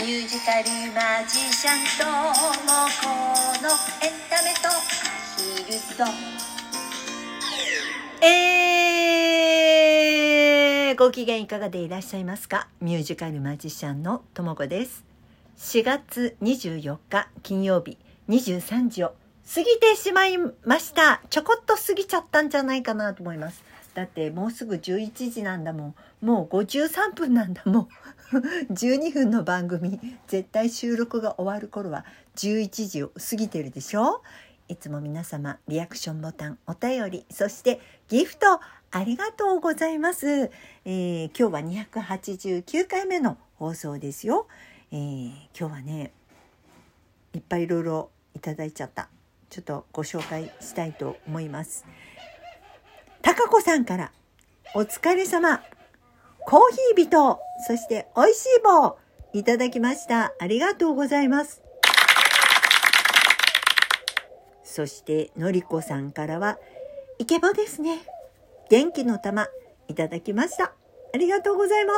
ミュージカルマジシャンともこのエンタメとアヒルとご機嫌いかがでいらっしゃいますか。ミュージカルマジシャンのともこです。4月24日金曜日23時を過ぎてしまいました。ちょこっと過ぎちゃったんじゃないかなと思います。だってもうすぐ11時なんだもん。もう53分なんだもん。12分の番組、絶対収録が終わる頃は11時を過ぎてるでしょ。いつも皆様リアクションボタン、お便り、そしてギフトありがとうございます。今日は289回目の放送ですよ。今日はね、いっぱいいろいろいただいちゃった。ちょっとご紹介したいと思います。たかこさんからお疲れ様、コーヒー人、そしておいしい棒いただきました。ありがとうございます。そしてのりこさんからはイケボですね、元気の玉いただきました。ありがとうございます。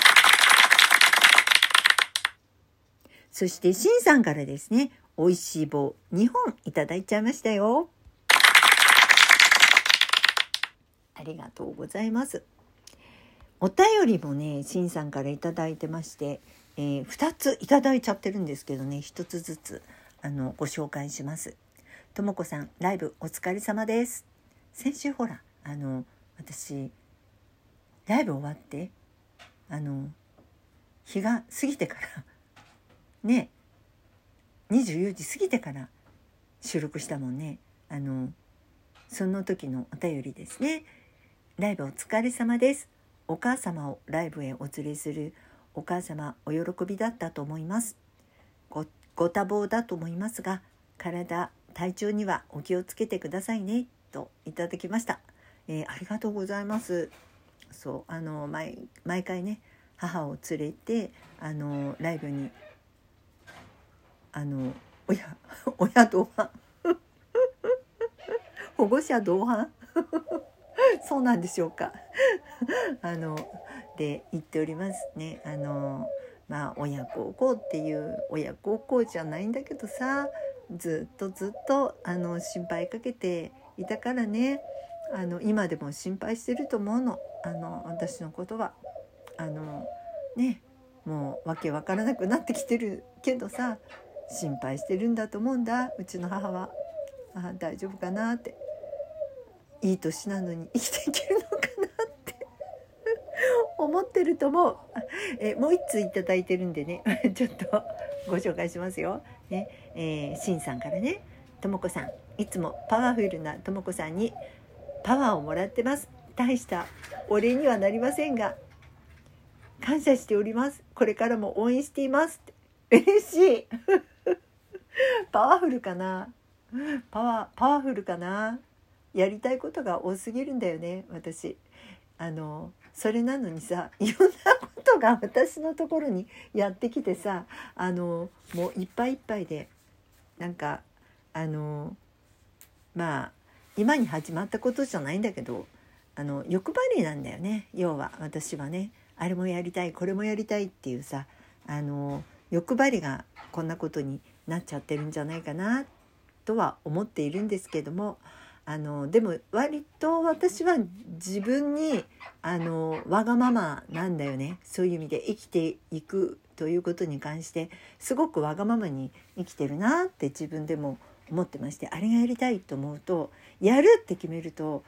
そしてしんさんからですね、おいしい棒2本いただいちゃいましたよ。ありがとうございます。お便りもね、しんさんからいただいてまして、2ついただいちゃってるんですけどね、1つずつご紹介します。ともこさん、ライブお疲れ様です。先週ほら私ライブ終わって日が過ぎてからね、24時過ぎてから収録したもんね。その時のお便りですね。ライブお疲れ様です。お母様をライブへお連れするお母様、お喜びだったと思います。ご多忙だと思いますが、体調にはお気をつけてくださいねといただきました。ありがとうございます。そう毎回ね、母を連れてライブに親同伴保護者同伴そうなんでしょうかで言っておりますね。親孝行っていう親孝行じゃないんだけどさ、ずっと心配かけていたからね。今でも心配してると思うの。私のことはね、もうわけわからなくなってきてるけどさ、心配してるんだと思うんだ、うちの母は。大丈夫かなって、いい年なのに生きていけるのかなって思ってると思う。もう一通いただいてるんでねちょっとご紹介しますよ、ね。しんさんからね、ともこさん、いつもパワフルなともこさんにパワーをもらってます。大したお礼にはなりませんが感謝しております。これからも応援していますって。嬉しいパワフルかな、パワフルかな。やりたいことが多すぎるんだよね、私。それなのにさ、いろんなことが私のところにやってきてさ、もういっぱいいっぱいで、なんか今に始まったことじゃないんだけど、欲張りなんだよね、要は。私はね、あれもやりたい、これもやりたいっていうさ、欲張りがこんなことになっちゃってるんじゃないかなとは思っているんですけども、でも割と私は自分にわがままなんだよね。そういう意味で生きていくということに関してすごくわがままに生きてるなって自分でも思ってまして、あれがやりたいと思うと、やるって決めると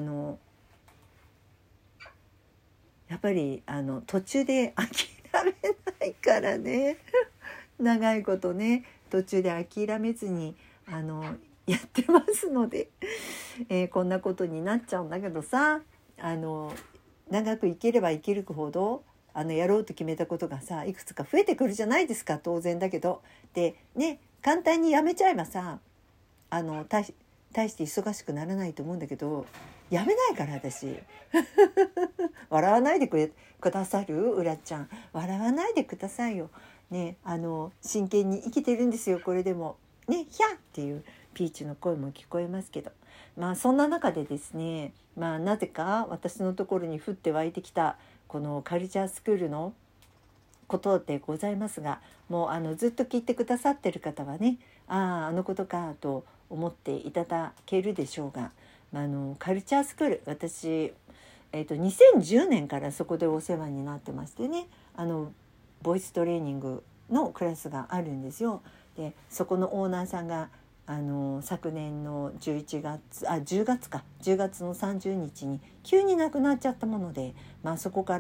やっぱり途中で諦めないからね長いことね、途中で諦めずにやってますので、こんなことになっちゃうんだけどさ、長く生きれば生きるほどやろうと決めたことがさ、いくつか増えてくるじゃないですか。当然だけど。でね、簡単にやめちゃえばさ、大して忙しくならないと思うんだけど、やめないから私笑わないでくださる？うらちゃん、笑わないでくださいよね。真剣に生きてるんですよ、これでもね。ヒャーっていうピーチの声も聞こえますけど、そんな中でですね、なぜか私のところに降って湧いてきたこのカルチャースクールのことでございますが、もうずっと聞いてくださってる方はね、あのことかと思っていただけるでしょうが、カルチャースクール、私、2010年からそこでお世話になってましてね、ボイストレーニングのクラスがあるんですよ。でそこのオーナーさんが昨年の10月の30日に急に亡くなっちゃったもので、そこから、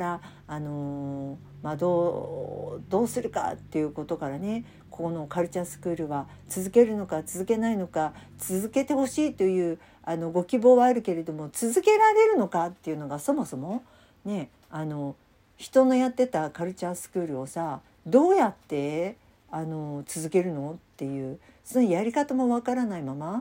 どうするかっていうことからね、このカルチャースクールは続けるのか続けないのか、続けてほしいというご希望はあるけれども、続けられるのかっていうのがそもそもね、人のやってたカルチャースクールをさ、どうやって続けるのっていう、そのやり方もわからないまま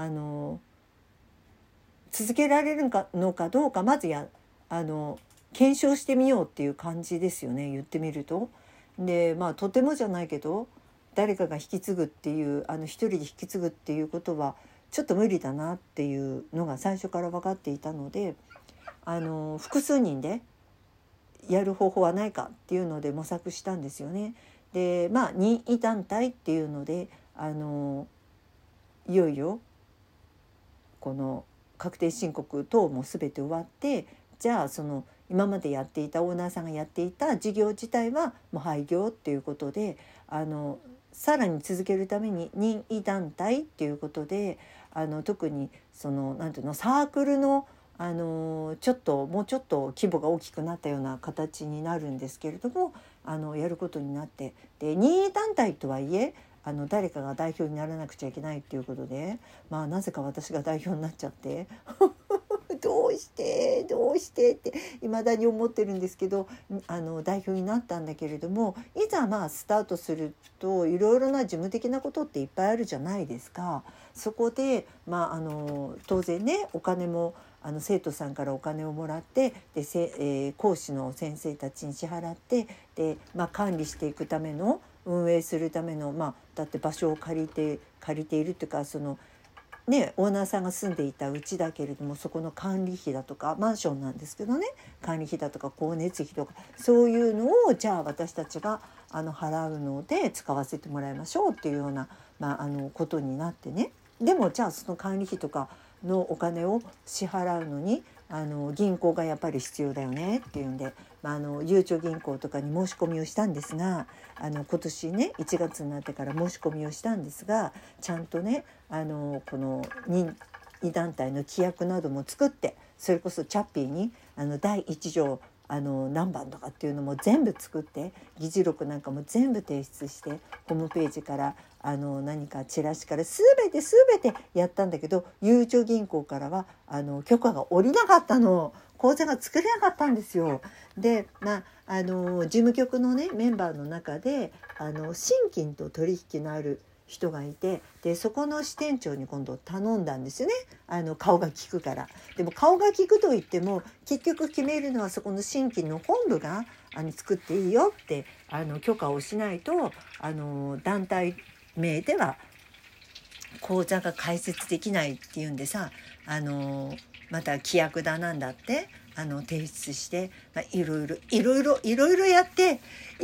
続けられるのかどうか、まず検証してみようっていう感じですよね、言ってみると。でとてもじゃないけど、誰かが引き継ぐっていう一人で引き継ぐっていうことはちょっと無理だなっていうのが最初から分かっていたので、複数人でやる方法はないかっていうので模索したんですよね。で任意団体っていうのでいよいよこの確定申告等も全て終わって、じゃあその今までやっていたオーナーさんがやっていた事業自体はもう廃業っていうことで、さらに続けるために任意団体っていうことで特にそのなんていうの、サークルのもうちょっと規模が大きくなったような形になるんですけれども、やることになって、で任意団体とはいえ誰かが代表にならなくちゃいけないっていうことで、なぜか私が代表になっちゃってどうしてって未だに思ってるんですけど、代表になったんだけれども、いざスタートするといろいろな事務的なことっていっぱいあるじゃないですか。そこで、当然ね、お金も生徒さんからお金をもらって、で、講師の先生たちに支払って、で、管理していくための、運営するための、だって場所を借りているっていうか、そのね、オーナーさんが住んでいたうちだけれども、そこの管理費だとか、マンションなんですけどね、管理費だとか光熱費とか、そういうのをじゃあ私たちが払うので使わせてもらいましょうっていうような、ことになってね。でもじゃあその管理費とかのお金を支払うのに銀行がやっぱり必要だよねっていうんで、ゆうちょ銀行とかに申し込みをしたんですが、今年ね1月になってから申し込みをしたんですが、ちゃんとねこの任意団体の規約なども作って、それこそチャッピーに第1条何番とかっていうのも全部作って、議事録なんかも全部提出して、ホームページから何かチラシから全てやったんだけど、ゆうちょ銀行からは許可が下りなかったの。口座が作れなかったんですよ。で、事務局のねメンバーの中で信金と取引のある人がいて、でそこの支店長に今度頼んだんですよね。顔が利くから。でも顔が利くといっても結局決めるのはそこの信金の本部が作っていいよって許可をしないと団体名では口座が開設できないっていうんでさ、また規約だなんだって提出して、いろいろやって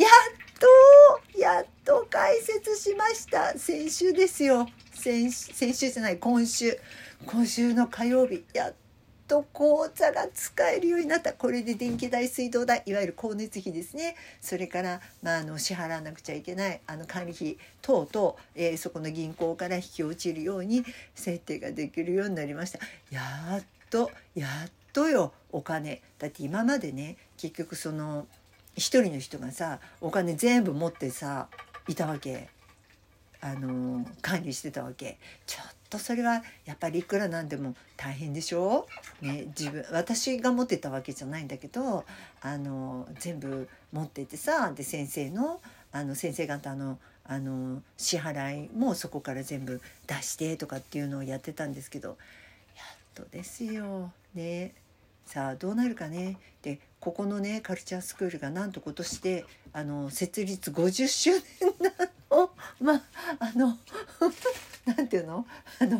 やっと開設しました。先週ですよ。先週じゃない、今週の火曜日、やっと口座が使えるようになった。これで電気代、水道代、いわゆる光熱費ですね、それから、支払わなくちゃいけない管理費等々、そこの銀行から引き落ちるように設定ができるようになりました。やっとよ、お金だって今までね、結局その一人の人がさお金全部持ってさいたわけ、管理してたわけ。ちょっとそれはやっぱりいくらなんでも大変でしょ、ね、私が持ってたわけじゃないんだけど全部持っててさ、で先生方の支払いもそこから全部出してとかっていうのをやってたんですけど、やっとですよね。さあどうなるかね。でここのねカルチャースクールがなんと今年で設立50周年なの。なんていうの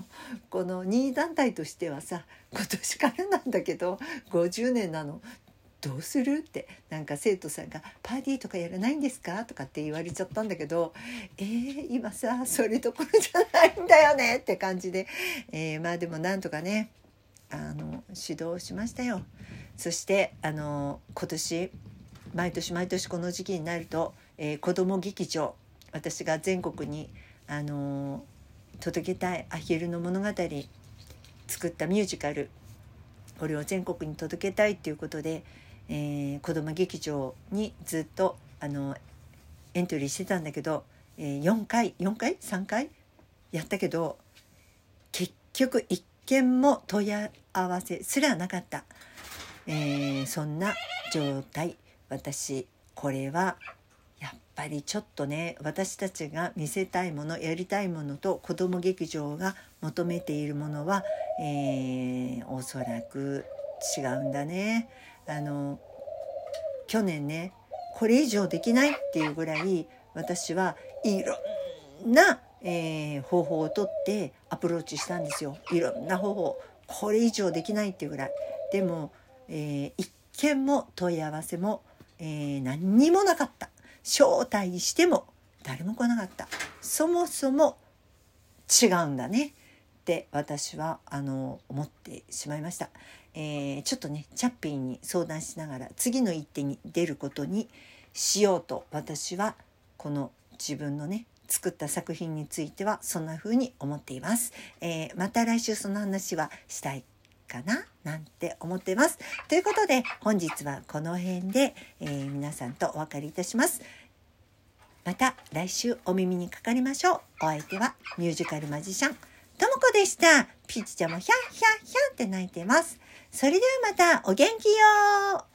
この任意団体としてはさ今年からなんだけど50年なの。 どうするってなんか生徒さんがパーティーとかやらないんですかとかって言われちゃったんだけど、今さそれどころじゃないんだよねって感じで、まあでもなんとかね指導しましたよ。そして今年毎年この時期になると、子ども劇場、私が全国に届けたいアヒルの物語作ったミュージカル、これを全国に届けたいということで、子ども劇場にずっとエントリーしてたんだけど、3回やったけど結局1件も問い合わせすらなかった、そんな状態。私これはやっぱりちょっとね、私たちが見せたいものやりたいものと子ども劇場が求めているものは、おそらく違うんだね。去年ねこれ以上できないっていうぐらい私はいろんな、方法をとってアプローチしたんですよ。いろんな方法、これ以上できないっていうぐらい。でも、一件も問い合わせも、何にもなかった。招待しても誰も来なかった。そもそも違うんだねって私は思ってしまいました。ちょっとねチャッピーに相談しながら次の一手に出ることにしようと、私はこの自分のね作った作品についてはそんな風に思っています。また来週その話はしたいかななんて思っています。ということで本日はこの辺で、皆さんとお別れいたします。また来週お耳にかかりましょう。お相手はミュージカルマジシャンともこでした。ピーチちゃんもヒャンヒャンヒャンって泣いてます。それではまたお元気よ。